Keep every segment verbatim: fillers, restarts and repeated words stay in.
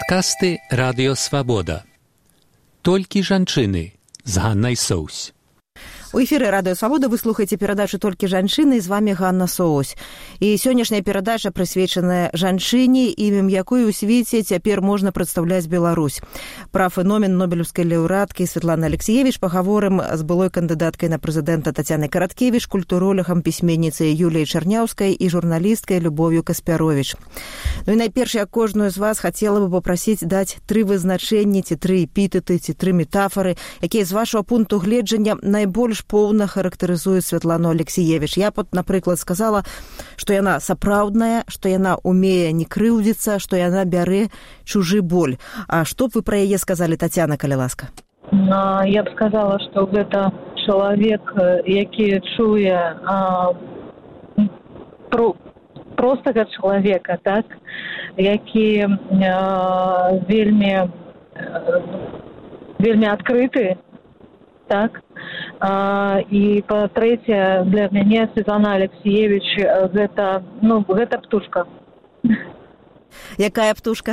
Падкасты Радыё Свабода. Толькі жанчыны з Ганнай Соусь. У эфіры Радыё Свабода вы слухаеце перадачу «Толькі жанчыны», з вами Ганна Соусь. І сённяшняя перадача прысвечаная жанчыне, імем якой у свеце цяпер можна прадстаўляць Беларусь. Пра феномен нобелеўскай лаўрэаткі Светланы Алексіевіч пагаворым з былой кандыдаткай на прэзідэнта Тацянай Караткевіч, культуролегам, пісьменніцай Юліяй Чарняўскай і журналісткай Любов'ю Каспяровіч. Ну і найперш я кожную з вас хацела бы папрасіць даць тры вызначэнні, ці тры эпітэты, ці тры метафары, якія з вашого пункту гледжання найбольш поўна характарызуе Светлану Алексіевіч. Я, напрыклад, сказала, што яна сапраўдная, што яна умее не крыўдзіцца, што яна бярэ чужы боль. А што б вы пра яе сказалі, Тацяна, калі ласка? Я б сказала, што гэта чалавек, які чуе а, про, простага чалавека, так? Які а, вельмі, вельмі адкрыты, так? А, і па-трэцяе, для мяне Светлана Алексіевіч гэта, ну, гэта птушка. Якая птушка?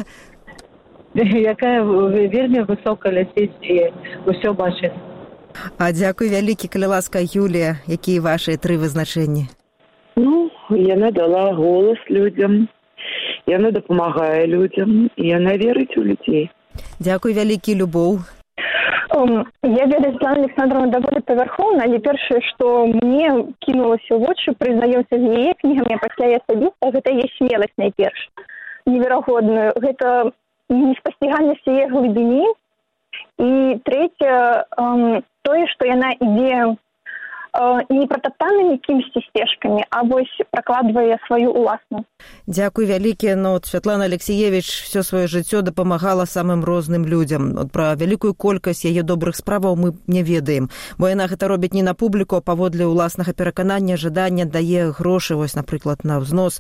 Якая вельмі высока ляціць і ўсё бачыць. А дзякуй вялікі, калі ласка, Юлія, якія вашыя тры вызначэнні? Ну, яна дала голас людзям, яна дапамагае людзям, і яна верыць у людзей. Дзякуй вялікі, Любоў. Я ведаю Светлану Александровну даволі павярхоўна, але першае, што мне кінулася ў вочы, прызнаёмся з яе кнігамі, а пасля я асабіста, гэта яе смеласць найперш, неверагодную. Гэта неспасціганасць яе глыбіні. І трэцяе, тое, што яна ідзе не пратаптанымі кімсьці сцежкамі, а вось пракладвае сваю ўласную. Дзякуй вялікі. Ну, Светлана Алексіевіч всё сваё жыццё дапамагала самым розным людзям. От пра вялікую колькасць яе добрых справаў мы не ведаем, бо яна гэта робіць не на публіку, а паводле ўласнага пераканання, жадання, дае грошы, вось, напрыклад, на ўзнос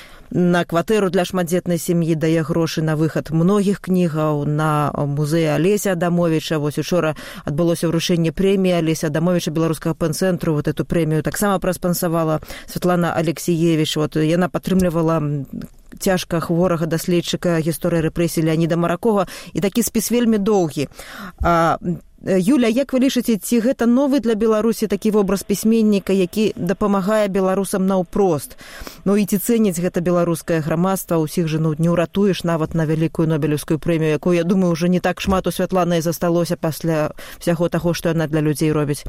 на кватэру для шматдзетнай сям'і, дае грошы на выхад многіх кнігаў, на музей Алеся Адамовіча. Вось учора адбылося ўручэнне прэміі Алеся Адамовіча беларускага пэн-цэнтру. Вот эту прэмію таксама праспансавала Светлана Алексіевіч. Вот яна падтрымлівала цяжка хворага даследчыка гісторыі рэпрэсій Леаніда Маракова, і такі спіс вельмі доўгі. А Юля, як вы лічыце, ці гэта новы для Беларусі такі вобраз пісьменніка, які дапамагае беларусам наўпрост? Ну і ці цэніць гэта беларускае грамадства? Усіх жа, ну, не ўратуеш нават на вялікую нобелеўскую прэмію, якую, я думаю, ўжо не так шмат у Святланы засталося пасля всяго таго, што яна для людзей робіць.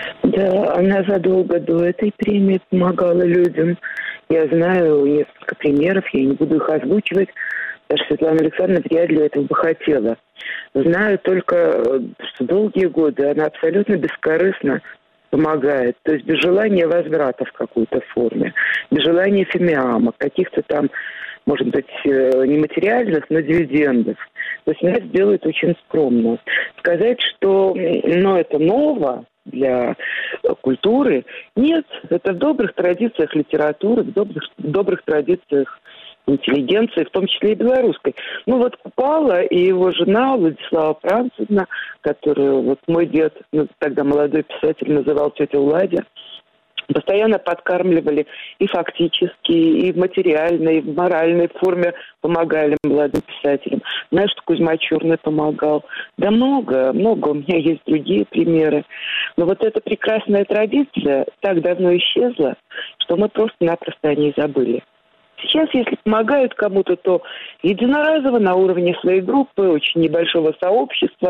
Да, она задолго до этой премии помогала людям. Я знаю несколько примеров, я не буду их озвучивать, потому что Светлана Александровна вряд ли этого бы хотела. Знаю только, что долгие годы она абсолютно бескорыстно помогает, то есть без желания возврата в какой-то форме, без желания фимиама, каких-то там, может быть, нематериальных, но дивидендов. То есть она это делает очень скромно. Сказать, что ну, это ново для культуры, нет, это в добрых традициях литературы, в добрых, в добрых традициях интеллигенции, в том числе и белорусской. Ну вот Купала и его жена Владислава Францевна, которую вот мой дед, ну, тогда молодой писатель, называл тетя Владя, постоянно подкармливали и фактически, и в материальной, и в моральной форме помогали молодым писателям. Знаю, что Кузьма Черный помогал. Да много, много. У меня есть другие примеры. Но вот эта прекрасная традиция так давно исчезла, что мы просто-напросто о ней забыли. Сейчас, если помогают кому-то, то единоразово на уровне своей группы, очень небольшого сообщества,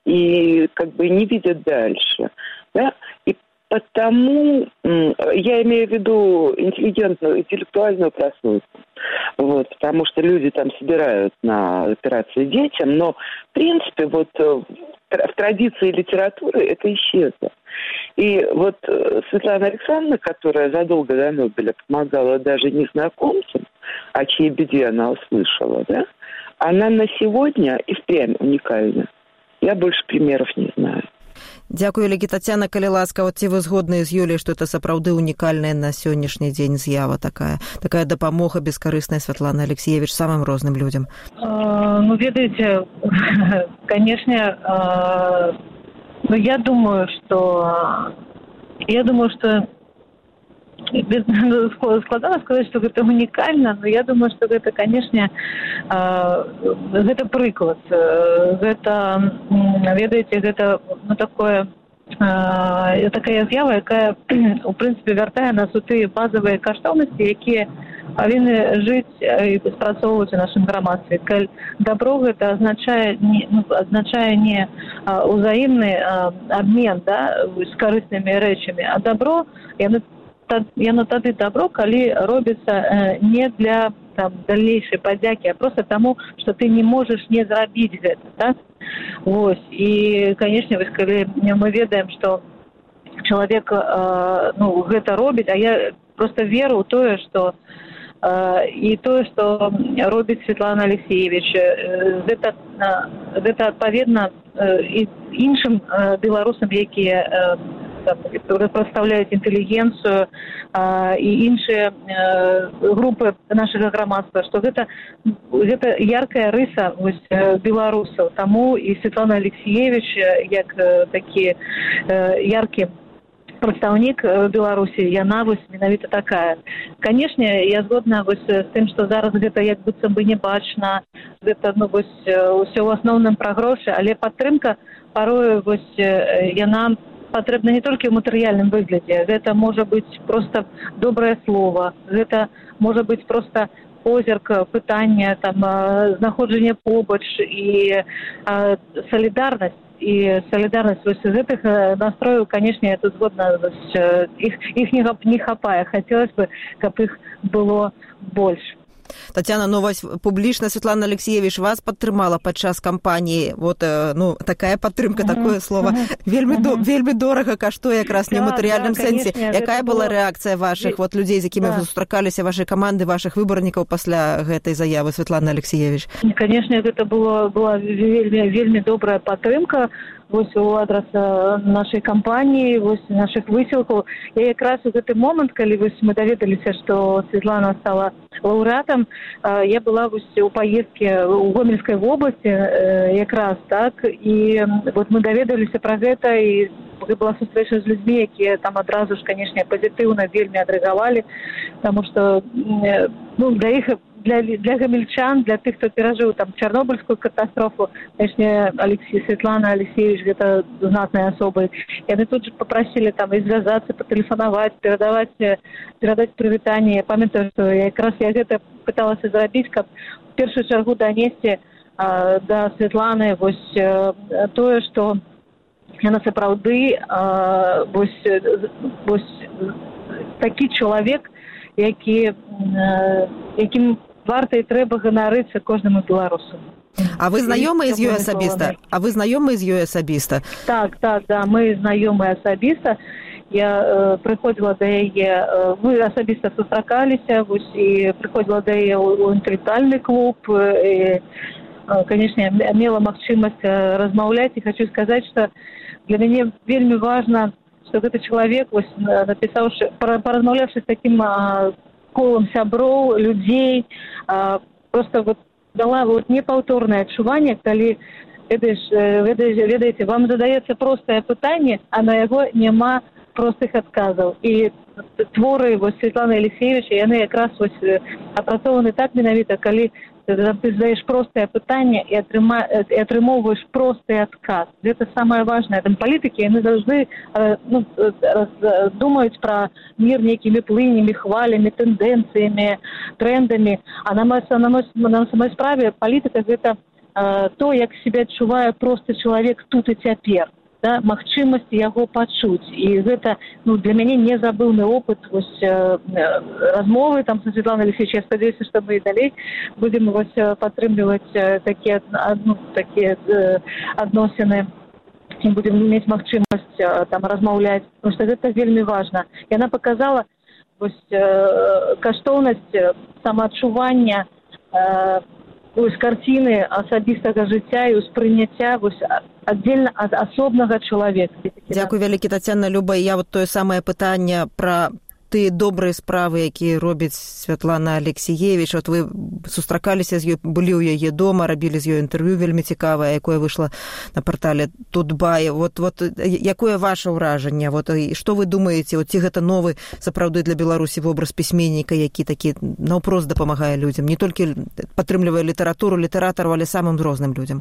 и как бы не видят дальше. Да? И потому я имею в виду интеллигентную, интеллектуальную прослойку. Вот, потому что люди там собирают на операции детям, но в принципе вот в традиции литературы это исчезло. И вот Светлана Александровна, которая задолго до Нобеля помогала даже незнакомцам, о чьей беде она услышала, да, она на сегодня и впрямь уникальна. Я больше примеров не знаю. Дзякую, Легі Тацяна, калі ласка, вот ці вы згодныя з Юліяй, што это сапраўды унікальная на сённяшні дзень з'ява такая, такая дапамога бескарысная Светланы Алексіевіч самым розным людям? Uh, ну, ведаеце, конечно, uh, ну, я думаю, что я думаю, что складана сказаць, што гэта унікальна, но я думаю, што гэта, канешне, гэта прыклад. Гэта, ведаеце, гэта ну, такое такая з'ява, якая, у прынцыпе, вяртае нас у тыя базавыя каштоўнасці, якія павінны жыць і спрацоўваць у нашым грамадстве. Дабро гэта азначае не, ну, азначае не узаемны абмен да, з карыснымі рэчамі, а дабро, яно, яно тады дабро, калі робіцца не для там, дальнейшай падзякі, а проста таму, што ты не можаш не зрабіць гэта. Так? Вось. І, канешне, вось, калі мы ведаем, што чалавек э, ну, гэта робіць, а я проста веру ў тое, што э, і тое, што робіць Светлана Алексеевич, э, гэта, э, гэта адпаведна э, і іншым э, беларусам, якія э, прадстаўляюць інтэлігенцыю і іншыя групы нашага грамадства, што гэта, гэта яркая рыса вось, беларусаў. Таму і Светлана Алексеевич, як такі яркі прадстаўнік Беларусі, яна вось менавіта такая. Канешне, я згодна вось з тым, што зараз гэта як быццам бы не бачна, гэта ну, вось, усё ў асноўным пра грошы, але падтрымка парою вось, яна патрэбна не толькі ў матэрыяльным выглядзе. Гэта можа быць проста добрае слово, гэта можа быць проста позірк, пытання, там, знаходжанне побач і а, салідарнасць. І салідарнасць вось з гэтых настрояў, канешне, я тут згодна, іх, іх не, не хапае. Хацелось бы, каб іх было больш. Тацяна, ну вось публічна Светлана Алексеевич вас падтрымала падчас кампаніі. Вот, ну, такая падтрымка, uh-huh, такое слово. Uh-huh, вельмі, uh-huh. до, вельмі дорага каштуе якраз не ў матэрыяльным да, сэнсе. Якая была рэакцыя вашых вот, людзей, з якімі да. вы сустракаліся, вашай каманды, вашых выбарнікаў пасля гэтай заявы, Светлана Алексеевич? Канешне, гэта было, была вельмі, вельмі добрая падтрымка вось у адрас нашай кампаніі, вось нашых высілкаў. Я якраз у гэты момант, калі вось мы даведаліся, што Светлана стала лаўрэатам, я была вось у паездке ў Гомельскай вобласці якраз, так, і вот мы даведаліся пра гэта, і была сустрэча з людзьмі, якія там адразу ж, канешне, пазітыўна вельмі адрэагавалі, таму што ну, для іх Для, для гамельчан, для тых, хто перажыў там Чарнобыльскую катастрофу, конечно, Алексей, Светлана Алексеевич гэта знатная асоба. Яны тут же попросили там і звязацца, патэлефанаваць, перадаваць, перадаць прывітанне. Я памятаю, што я якраз я гэта пыталася зрабіць, каб в першую чаргу данесці а, да Светланы вось а, тое, што яна сапраўды а, вось, вось такі чалавек, які, а, якім варта і трэба ганарыцца кожнаму беларусу. А вы знаёмыя з ёй асабіста? А вы знаёмыя з ёй асабіста? Так, так, да, мы знаёмыя асабіста. Я э, прыходзіла да яе, э, мы асабіста сустракаліся, вось, і прыходзіла да яе ў інтэлектуальны клуб, і, э, канешне, мела магчымасць размаўляць, і хочу сказаць, што для мяне вельмі важна, што гэты чалавек, вось, напісаўшы, паразмаўляўшы з такім а, колам сяброў, людзей, а, проста вот дала вот непаўторнае адчуванне, калі ведаеш, ведаеце, вам задаецца простае пытанне, а на яго няма простых адказаў. І творы вось Светланы Алексеевича, яны якраз вось апрацованы так менавіта, калі ты задаеш простае пытанне і, атрыма, і атрымоўваеш просты адказ. Гэта самае важнае. Там палітыкі, яны заўжды ну, думаюць пра мір нейкімі плынямі, хвалямі, тэндэнцыямі, трэндамі. А на, на, на самой справе палітыка гэта э, то, як себе адчувае просты чалавек тут і цяпер. Да, магчымасць яго пачуць. І гэта ну, для мяне незабыўны опыт вось, э, размовы там са Светланай Алексеевич. Я спадзяюся, што мы і далей будзем вось, падтрымліваць э, такія, ну, такія э, адносіны і будзем мець магчымасць э, там размаўляць, потому што гэта вельмі важна. Яна паказала вось, э, каштоўнасць самаадчування э, вось карціны асабістага жыцця і ўспрыняцця вось аддзельна ад асобнага чалавека. Дзякуй вялікі, Тацяна, Люба. Я вот тое самае пытанне пра тыя добрыя справы, якія робіць Святлана Алексіевіч. Вот вы сустракаліся з ёй, былі ў яе дома, рабілі з ёй інтэрв'ю вельмі цікавае, якое выйшла на партале Тутбай. Вот, вот якое ваше ўражанне? Вот, і што вы думаеце, вот, ці гэта новы сапраўды для Беларусі вобраз пісьменніка, які такі наўпрост дапамагае людзям, не толькі падтрымлівае літаратуру літаратараў, але самым розным людзям?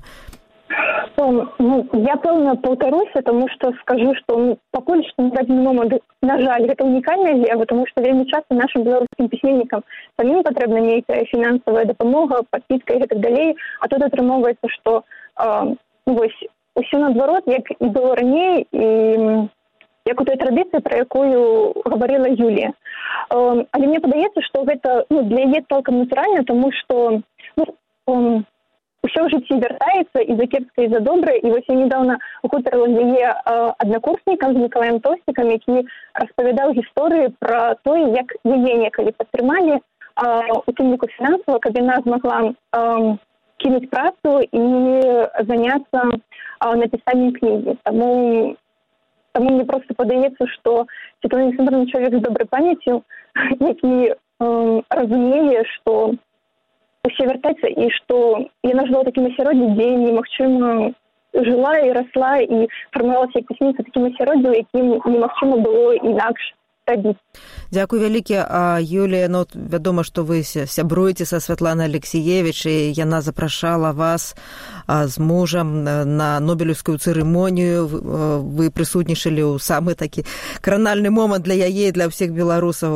Ну, я пэўна паўтаруся, тому што скажу, што ну, пакуль што на дадзены момант, на жаль, гэта унікальная з'ява, тому што вельмі часта нашым беларускім пісьменнікам самім патрэбна нейкая фінансавая дапамога, падпіска і гэтак далей, а тут атрымоўваецца, што э, ну, вось, усё наадварот, як і было раней, і як у той традыцыі, пра якую гаварыла Юлія. Э, але мне падаецца, што гэта ну, для яе цалкам натуральна, тому што ну, э, усё ў жыцці вяртаецца і за кепскае, і за добрае. І вось я недавно гутарыла з яе аднакурснікам, з Мікалаем Тостікам, які распавядаў гісторыі пра тое, як яе некалі падтрымалі, у тым ліку фінансава, каб яна змагла кінуць працу і заняцца напісаннем кнігі. Таму, таму мне проста падаецца, што Святлана Александровна чалавек з добрай памяццю, які разумее, што усе вяртацца, і што яна жила ў такім асяроддзі, дзе немагчыма жыла і расла, і фармавалася як пісьменніца такім асяроддзі, у якім немагчыма было інакш рабіць. Дзякуй вялікі. А Юлія, ну, вядома, што вы сябруеце са Святланай Алексіевіч, і яна запрашала вас а, з мужам на нобелеўскую цырымонію. Вы прысутнічалі ў самы такі кранальны момант для яе і для ўсіх беларусаў.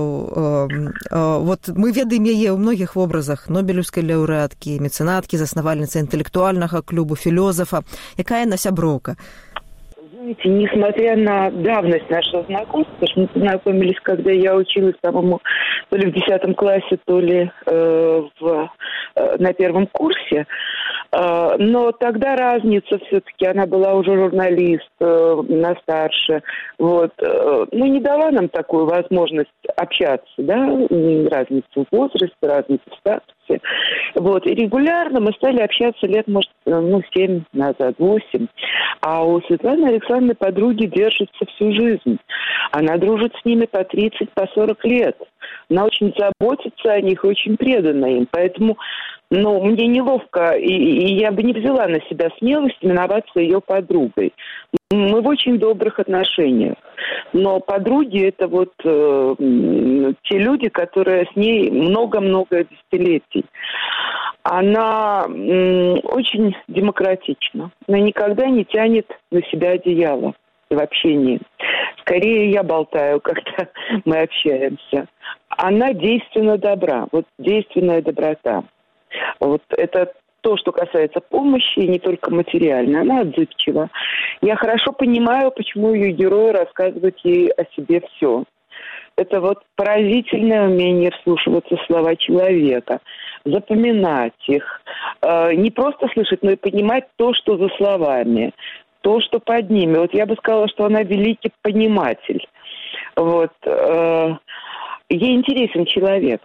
Вот мы ведаем яе ў многіх вобразах: нобелеўскай лаўрэаткі, мецэнаткі, заснавальніцы інтэлектуальнага клубу, філёзафа. Якая яна сяброўка? Знаете, несмотря на давность нашего знакомства, потому что мы познакомились, когда я училась, по-моему, то ли в десятом классе, то ли э, в, э, на первом курсе, э, но тогда разница все-таки, она была уже журналист, э, на старше, вот, э, ну, не дала нам такую возможность общаться, да, разница в возрасте, разница в статусе, вот, и регулярно мы стали общаться лет, может, ну, семь назад, восемь, а у Светланы Александровны подруги держатся всю жизнь. Она дружит с ними по тридцать, по сорок лет. Она очень заботится о них, очень предана им. Поэтому, ну, мне неловко, и, и я бы не взяла на себя смелость именоваться ее подругой. Мы в очень добрых отношениях. Но подруги — это вот э, те люди, которые с ней много-много десятилетий. Она м, очень демократична. Она никогда не тянет на себя одеяло в общении. Скорее я болтаю, когда мы общаемся. Она действенно добра. Вот действенная доброта. Вот это то, что касается помощи, не только материальной. Она отзывчива. Я хорошо понимаю, почему ее герои рассказывают ей о себе все. Это вот поразительное умение вслушиваться в слова человека, запоминать их, э, не просто слышать, но и понимать то, что за словами, то, что под ними. Вот я бы сказала, что она великий пониматель. Вот. Э, ей интересен человек,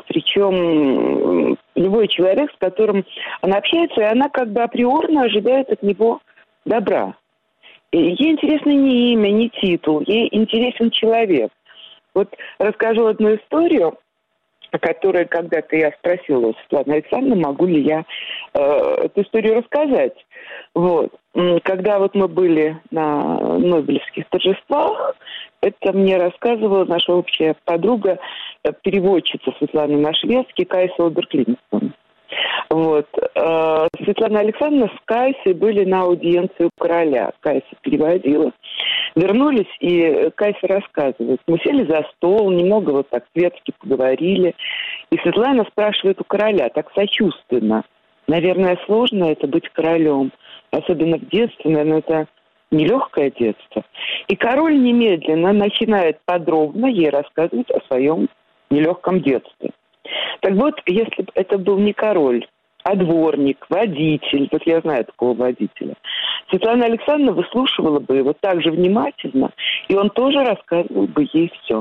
причем любой человек, с которым она общается, и она как бы априорно ожидает от него добра. И ей интересно не имя, не титул, ей интересен человек. Вот расскажу одну историю, о которой когда-то я спросила у Светланы Александровны, могу ли я э, эту историю рассказать. Вот. Когда вот мы были на Нобелевских торжествах, это мне рассказывала наша общая подруга, переводчица Светланы на шведский, Кайса Оберклинсон. Вот. Светлана Александровна с Кайсой были на аудиенции у короля. Кайса переводила. Вернулись, и Кайса рассказывает. Мы сели за стол, немного вот так светски поговорили. И Светлана спрашивает у короля, так сочувственно. Наверное, сложно это быть королем. Особенно в детстве, наверное, это нелегкое детство. И король немедленно начинает подробно ей рассказывать о своем нелегком детстве. Так вот, если бы это был не король, а дворник, водитель, вот я знаю такого водителя, Светлана Александровна выслушивала бы его так же внимательно, и он тоже рассказывал бы ей все.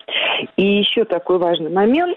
И еще такой важный момент.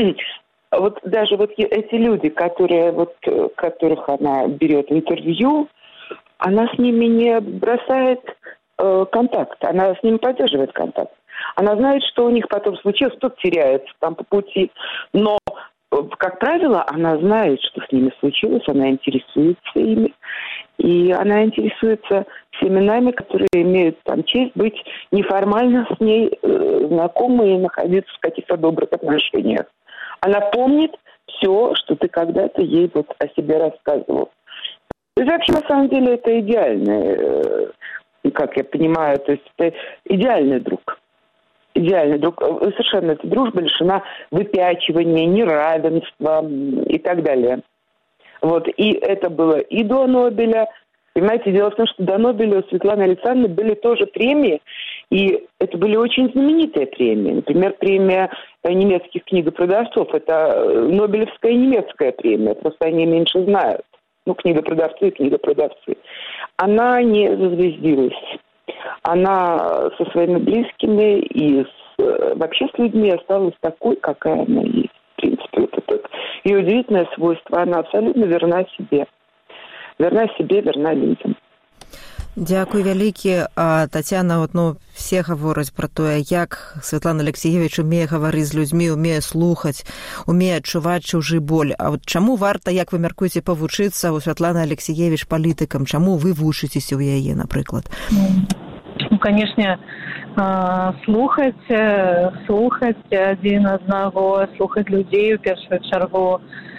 Вот даже вот эти люди, которые, вот, которых она берет интервью, она с ними не бросает э, контакт, она с ними поддерживает контакт. Она знает, что у них потом случилось, кто-то теряется там по пути. Но, как правило, она знает, что с ними случилось, она интересуется ими. И она интересуется всеми нами, которые имеют там честь быть неформально с ней э, знакомы и находиться в каких-то добрых отношениях. Она помнит все, что ты когда-то ей вот о себе рассказывал. То есть вообще, на самом деле, это идеальный, э, как я понимаю, то есть это идеальный друг. Идеальный друг. Совершенно эта дружба лишена выпячивания, неравенства и так далее. Вот. И это было и до Нобеля. Понимаете, дело в том, что до Нобеля у Светланы Александровны были тоже премии, и это были очень знаменитые премии. Например, премия немецких книгопродавцов. Это Нобелевская немецкая премия, просто они меньше знают. Ну, книгопродавцы и книгопродавцы. Она не зазвездилась. Она со своими близкими и с, вообще с людьми осталась такой, какая она есть. В принципе, вот это ее удивительное свойство. Она абсолютно верна себе. Верна себе, верна людям. Дзякуй вялікі. Тацяна, от, ну, все гавораць пра тое, як Святлана Алексіевіч умее гаварыць з людзьмі, умее слухаць, умее адчуваць чужы боль. А от чаму варта, як вы мяркуеце, павучыцца у Святланы Алексіевіч палітыкам? Чаму вы вучыцеся ў яе, напрыклад? Ну, конечно, слухаць, слухаць адзін аднаго, слухаць людзей у першую чаргу.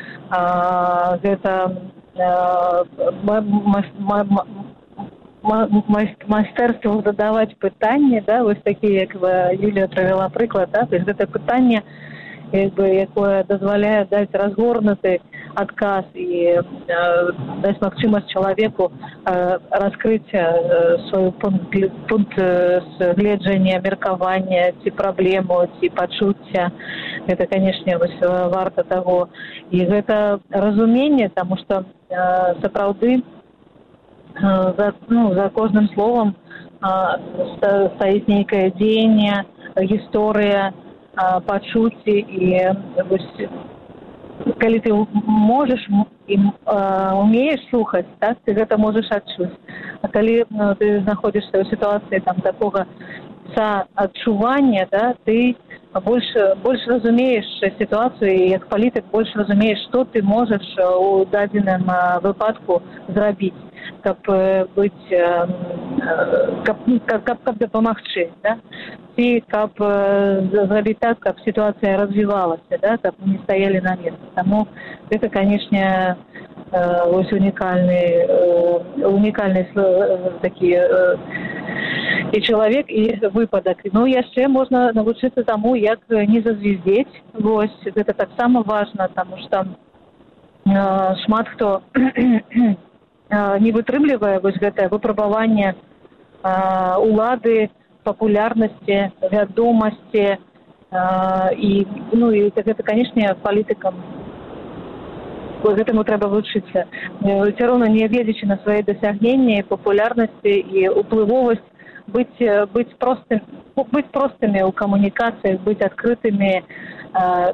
Гэта майстэрства задаваць пытанні, да, вось такія, як Юлія правяла прыклад, да, то есть гэта пытанне, як бы, якое дазваляе даць разгорнуты адказ і э, даць магчымасць чалавеку э, раскрыць э, свой пункт, пункт э, гледжання, меркавання, ці праблему, ці пачуцця. Гэта, канешне, вось варта таго. І гэта разуменне, таму што э, сапраўды За, ну, за кожным словом а, стаіць нейкае дзеянне, гісторыя, а, пачуцці. І вось, калі ты можаш і умееш слухаць, так, ты гэта можаш адчуць. А калі ну, ты знаходзішся ў сітуацыі там такога адчування, да, ты больш, больш разумееш сітуацыю, і як палітык больш разумееш, што ты можаш у дадзеным выпадку зрабіць, каб быць, каб, каб, каб, каб дапамагчы, да? Ці каб зрабіць так, каб сітуацыя развівалася, да? Каб не стаялі на месцы. Таму гэта, канешне, вось унікальны, унікальны такі і чалавек, і выпадак. Ну, яшчэ можна навучыцца таму, як не зазвездзець. Вось, гэта таксама важна, таму што э, шмат хто э, не вытрымлівае вось гэтае выпрабаванне э, улады, папулярнасці, вядомасці. Э, і, ну, і гэта, канешне, палітыкам гэтаму трэба вучыцца. Ўсё роўна, не гледзячы на свае дасягненні, папулярнасці і ўплывовасць, Быть, быть, простым, быть простыми ў камунікацыях, быць адкрытымі. Э,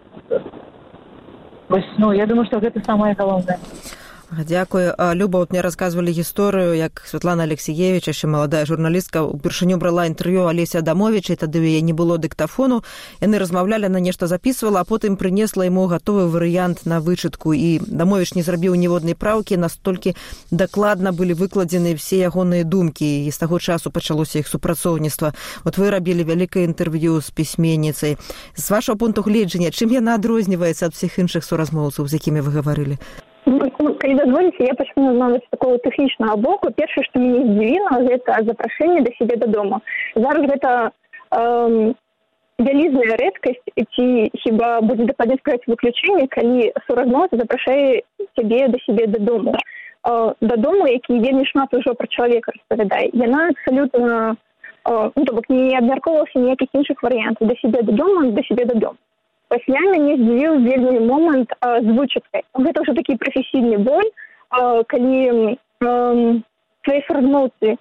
ну, я думаю, што гэта самае галоўнае. Дзякую. Люба, вот мне рассказывали гісторыю, як Святлана Алексіевіч, яшчэ маладая журналістка, упершыню брала інтэрв'ю Алеся Адамовіча, і тады ў яе не было дыктафону. Яны размаўлялі, она нешта записывала, а потым прынесла яму гатовы варыянт на вычытку. І Адамовіч не зрабіў ніводнай праўкі, настолькі дакладна былі выкладзены все ягоныя думкі, і з таго часу пачалося іх супрацоўніцтва. Вот вы рабілі вялікае інтэрв'ю з пісьменніцай. З вашого пункту гледжання, чым яна адрозніваецца ад всіх іншых суразмоўцаў, з якімі вы гаварылі? Ну, калі дазволіце, я пачну нават з такого тэхнічнага боку. Першае, што мяне здзівіла, гэта запрашэнне да сябе дадому. Зараз гэта эм, вялізная рэдкасць, ці хіба будзе дакладней сказаць выключэнне, калі суразмоўца запрашае цябе да сябе дадому. Э, дадому, які вельмі шмат ужо пра чалавека распавядае. Яна абсалютна, э, ну, то бок не абмяркоўвалася ніякіх іншых варыянтаў. Да сябе дадому, да сябе дадому. Пасля мяне здзівіў вельмі момант э, з вычыткай. Гэта ўжо такі прафесійны боль, э, калі э, твои суразмоўцы, э,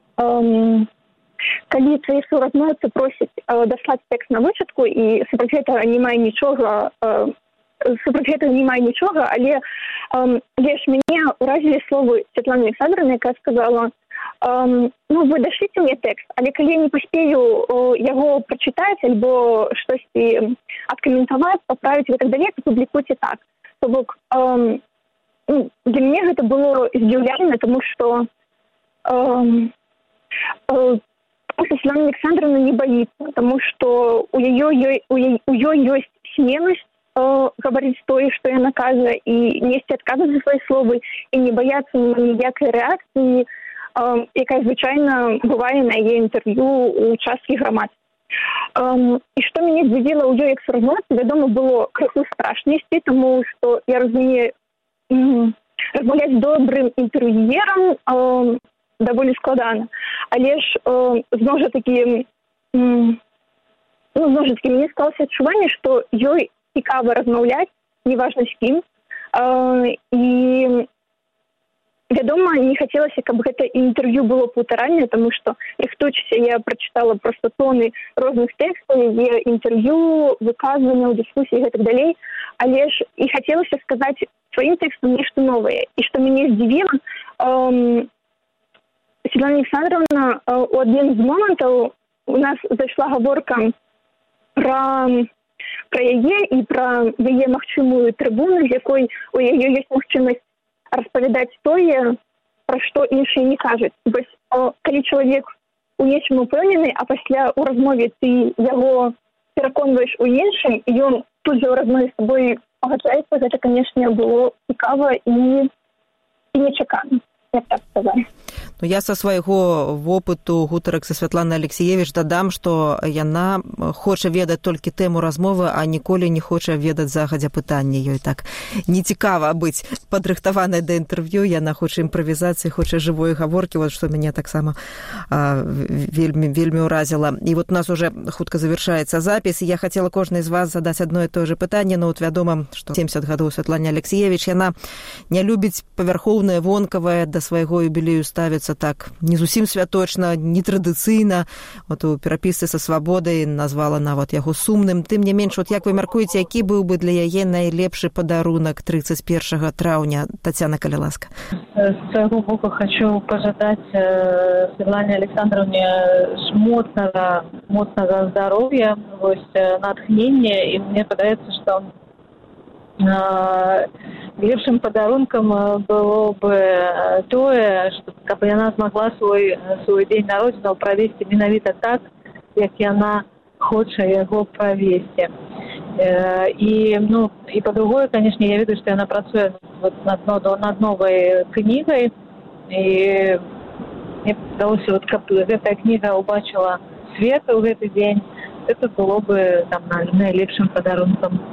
калі твои суразмоўцы просяць э, даслаць тэкст на вычытку, і супраць гэтага не мае нічога, э, супраць гэтага не мае нічога, але э, лишь мяне ўразілі словы Светланы Александровны, якая сказала, эм, ну, вы дашліце мне тэкст, але калі я не паспею яго прачытаць альбо штосьці адкаментаваць, паправіць і так далей, то публікуйце так. То бок, эм, ну, для мяне гэта было здзіўляльна, таму што эм, э, Светлана Александровна не боится, потому что у ее, у ее, у ее есть смелость э, говорить то, что я наказываю, и нести отказы за свои слова, и не бояться никакой реакции, э, яка, звичайно, бывает на ее интервью у частки громад. Э, и что меня удивило у ее экс-розмовцы, вядома, было крыху страшно вести, потому что я разумею, э, размовлять с добрым интервьюером э, даволі складана. Але ж, э, зноў жа такі, ну, зноў жа такі, мне склалася адчуванне, што ёй цікава размаўляць, неважна з кім. Э, і, вядома, не хацелася, каб гэта інтэрв'ю было паўтаранне, таму што, рыхтуючыся, я прачытала проста тоны розных тэкстаў, яе інтэрв'ю, выказванняў, дыскусій і гэтак далей. Але ж і хацелася сказаць сваім тэкстам нешта новае. І што мяне здзівіла, э, Светлана Александровна, у один из моментов у нас зашла говорка про, про яе и про яе магчымую трибуну, з якой у яе есть магчымасць распавядаць тое, про што іншыя не кажуць. Вось, калі чалавек у нечым упэўнены, а пасля у размове ты яго пераконваеш у іншым, і ён тут жа ў размове з тобой пагаджаецца, гэта, канешне, было цікава і, і нечакана. Я так сказала. Ну, я са свайго вопыту гутарак са Святланай Алексіевіч дадам, што яна хоча ведаць толькі тэму размовы, а ніколі не хоча ведаць загадзя пытанні. Ёй так не цікава быць падрыхтаванай да інтэрв'ю, яна хоча імправізацыі, хоча жывой гаворкі, вот што мяне таксама а, вельмі, вельмі ўразіла. І вот у нас уже хутка завяршаецца запіс, і я хацела кожнай з вас задаць адно і тое же пытанне, но вот вядома, што семьдесят гадоў Святлане Алексіевіч, яна не любіць павярхоўнае, вонкавае, да свайго юбілею ставіцца так не зусім святочна, нетрадыцыйна. Вот у перапісцы са свабодай назвала нават яго сумным. Тым не менш, вот як вы мяркуеце, які быў бы для яе найлепшы падарунак тридцать первого траўня? Тацяна, калі ласка. С своего боку хочу пожелать э, Светлане Александровне моцнага, моцнага здоровья, натхнения, и мне подается, что лепшым падарункам было бы тое, што каб яна змагла свой свой дзень народзінаў правесці менавіта так, як яна хоча яго правесці. І, ну, і па-другое, канешне, я ведаю, што яна працуе вот над, над новай кнігай, і мне падалося, вот, каб гэтая кніга ўбачыла свет у гэты дзень, это было бы там найлепшым падарункам.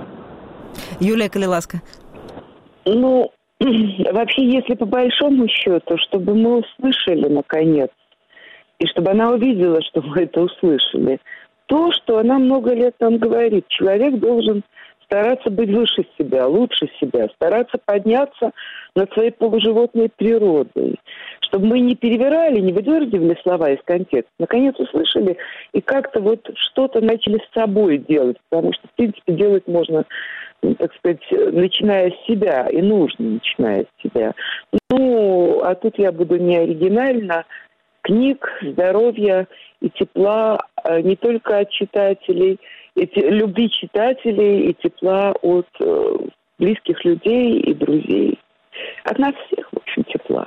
Юлия, коли ласка. Ну, вообще, если по большому счету, чтобы мы услышали, наконец, и чтобы она увидела, что мы это услышали, то, что она много лет нам говорит. Человек должен стараться быть выше себя, лучше себя, стараться подняться над своей полуживотной природой, чтобы мы не перевирали, не выдергивали слова из контекста, наконец услышали и как-то вот что-то начали с собой делать, потому что, в принципе, делать можно, так сказать, начиная с себя, и нужно, начиная с себя. Ну, а тут я буду не оригинальна. Книг, здоровья и тепла не только от читателей, и любви читателей, и тепла от э, близких людей и друзей. От нас всех, в общем, тепла.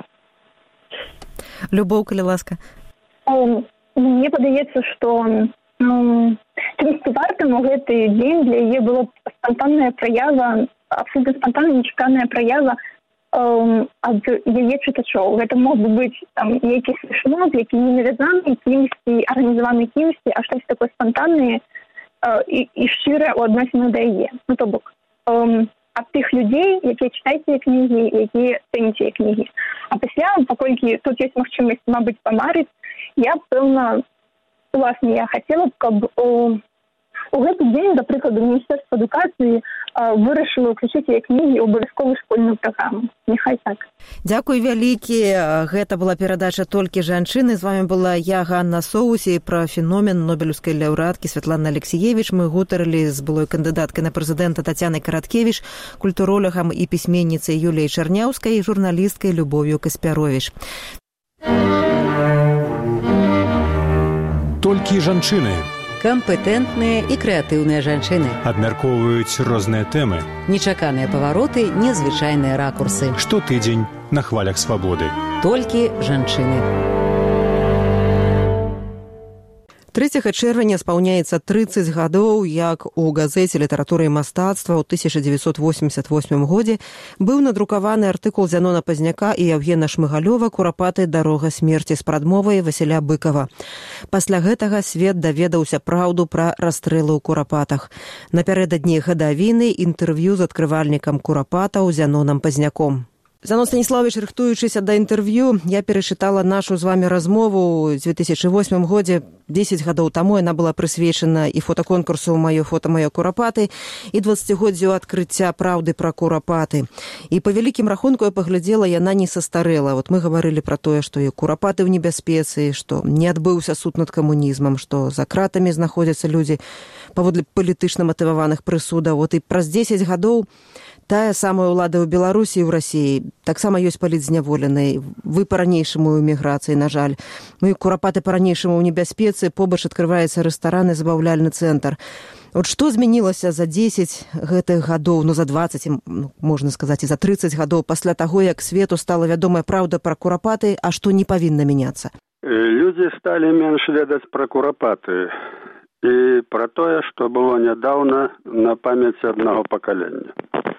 Любоў, калі ласка. Мне падаецца, што чымсьці вартым у гэты дзень для яе была спантанная праява, абсолютно спантанная, нечаканая праява ад яе чытачоў. Гэта мог бы быць там нейкі флешмоб, які не навязаны кімсьці, арганізаваны кімсьці, а штось такое спантаннае і, і шчырае ў адносінах да яе. Ну, то бок, ад тых людзей, якія чытаеце кнігі, якія цэніце кнігі. А пасля, паколькі тут ёсць магчымасць, мабыць, памарыць, я, пэўна, уласна, я хацела б, каб у, у гэты дзень, да прыкладу, Міністэрства адукацыі вырашыла ўключыць яе кнігі ў абавязковую школьную праграму. Няхай так. Дзякуй вялікі. Гэта была перадача «Толькі жанчыны». З вами была я, Ганна Соусі, пра феномен нобелеўскай лаўрэаткі Светланы Алексіевіч. Мы гутарылі з былой кандыдаткай на прэзідэнта Тацянай Караткевіч, культуролагам і пісьменніцай Юліяй Чарняўскай і журналісткай Любов'ю Каспяровіч. Толькі жанчыны. Кампетэнтныя і крэатыўныя жанчыны. Абмяркоўваюць розныя тэмы. Нечаканыя павароты, незвычайныя ракурсы. Штотыдзень на хвалях свабоды. Толькі жанчыны. трэцяга чэрвеня спаўняецца трыццаць гадоў, як у газеце «Літаратура і мастацтва» ў тысяча дзевяцьсот восемьдесят восьмым годзе быў надрукаваны артыкул Зянона Пазняка і Яўгена Шмыгалёва «Курапаты. Дарога смерці» з прадмовай Васіля Быкава. Пасля гэтага свет даведаўся праўду пра расстрэлы ў Курапатах. Напярэдадні гадавіны інтэрв'ю з адкрывальнікам Курапатаў Зяноном Пазняком. Зянон Станіславович, рыхтуючыся да інтэрв'ю, я перачытала нашу з вами размову ў дзве тысячы восьмым годзе. дзесяць гадоў таму яна была прысвечана і фотаконкурсу «Маё фота, маё Курапаты», і дваццацігоддзю адкрыцця праўды пра Курапаты. І па вялікім рахунку я паглядзела, яна не састарэла. Вот мы гаварылі пра тое, што і Курапаты ў небяспецы, што не адбыўся суд над камунізмам, што за кратамі знаходзяцца людзі паводле палітычна матываваных прысудаў. Вот і праз дзесяць гадоў тая самая ўлада ў Беларусі і ў Расіі таксама ёсць палітзняволенай. Вы па-ранейшаму ў эміграцыі, на жаль. Ну і Курапаты па-ранейшаму ў небяспецы, побач адкрываецца рэстаран і забаўляльны цэнтр. От што змянілася за дзесяць гэтых гадоў, ну за дваццаць, ну, можна сказаць, і за трыццаць гадоў пасля таго, як свету стала вядомая праўда пра Курапаты, а што не павінна мяняцца? Людзі сталі менш ведаць пра Курапаты і пра тое, што было нядаўна на памяці аднаго пакалення.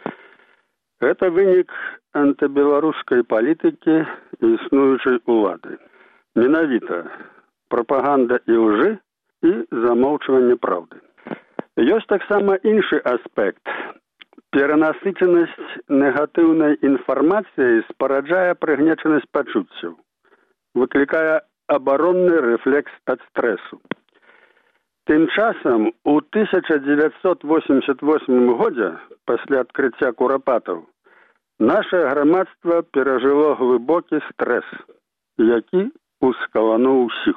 Это вынік антыбеларускай палітыкі і існуючай улады. Менавіта прапаганда і лжы і замоўчванне праўды. Ёсць таксама іншы аспект. Перанасычанасць негатыўнай інфармацыяй спараджае прыгнечанасць пачуццяў, выклікае абаронны рэфлекс ад стрэсу. Тым часам у тысяча дзевяцьсот восемьдесят восьмым годзе, пасля адкрыцця Курапатаў, наше грамадства перажыло глыбокі стрэс, які ускалануў усіх.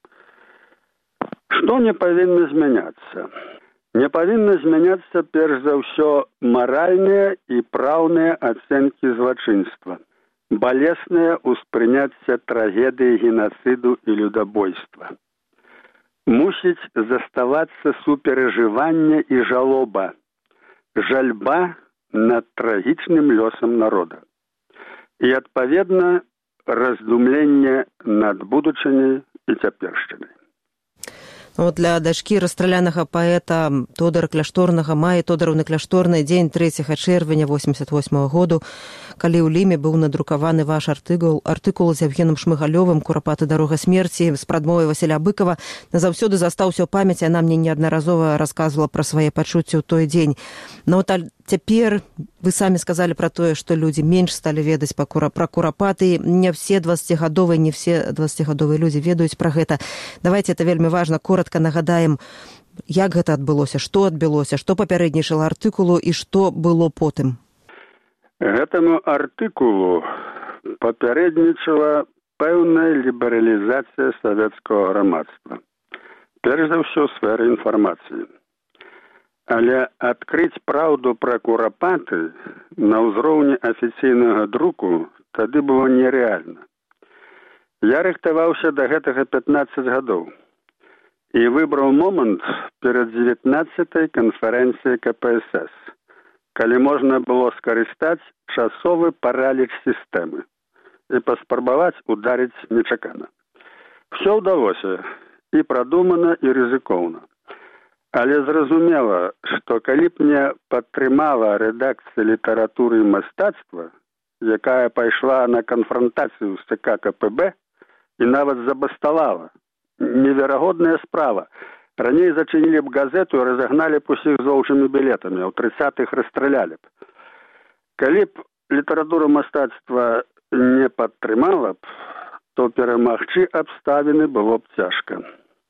Што не павінна змяняцца? Не павінна змяняцца перш за ўсё маральныя і праўныя ацэнкі злачынства, балеснае ўспрыняцце трагедыі генацыду і людабойства. Мусіць заставацца суперажыванне і жалоба, жальба над трагічным лёсам народа. І, адпаведна, раздумленне над будучыняй і цяпершчынай. Вот для дачкі расстралянага паэта Тодара Кляшторнага Маі Тодоровны Кляшторнай дзень трэцяга чэрвеня восемьдесят восьмага году, калі ў Ліме быў надрукаваны ваш артыкул, артыкул з Яўгенам Шмыгалёвым «Курапаты. Дарога смерці» з прадмовай Васіля Быкава назаўсёды застаўся ў памяці, яна мне неаднаразова расказвала пра свае пачуцці ў той дзень. Но вот цяпер вы самі сказалі пра тое, што людзі менш сталі ведаць пра Курапаты. Не все дваццацігадовыя, не все дваццацігадовыя людзі ведаюць пра гэта. Давайте, это вельмі важна, коротка нагадаем, як гэта адбылося, што адбылося, што папярэднічала артыкулу і што было потым. Гэтаму артыкулу папярэднічала пэўная лібералізацыя савецкага грамадства. Перш за ўсё сферы інфармацыі. Але адкрыць праўду пра Курапаты на ўзроўні афіцыйнага друку тады было нерэальна. Я рыхтаваўся да гэтага пятнаццаць гадоў і выбраў момант перад дзевятнаццатай канферэнцыяй ка пэ эс эс, калі можна было скарыстаць часовы параліч сістэмы і паспрабаваць ударыць нечакана. Всё ўдалося і прадумана, і рызыкоўна. Але зразумела, што калі б не падтрымала рэдакцыя літаратуры і мастацтва, якая пайшла на канфрантацыю з цэ ка ка пэ бэ і нават забасталала, неверагодная справа. Раней зачынілі б газету і разагналі б усіх з воўчымі білетамі, а ў трыццатых расстралялі б. Калі б літаратура мастацтва не падтрымала б, то перамагчы абставіны было б цяжка.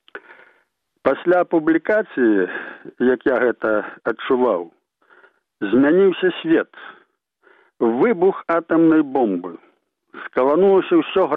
Пасля публікацыі, як я гэта адчуваў, змяніўся свет. Выбух атамнай бомбы. Скаланулася ўсё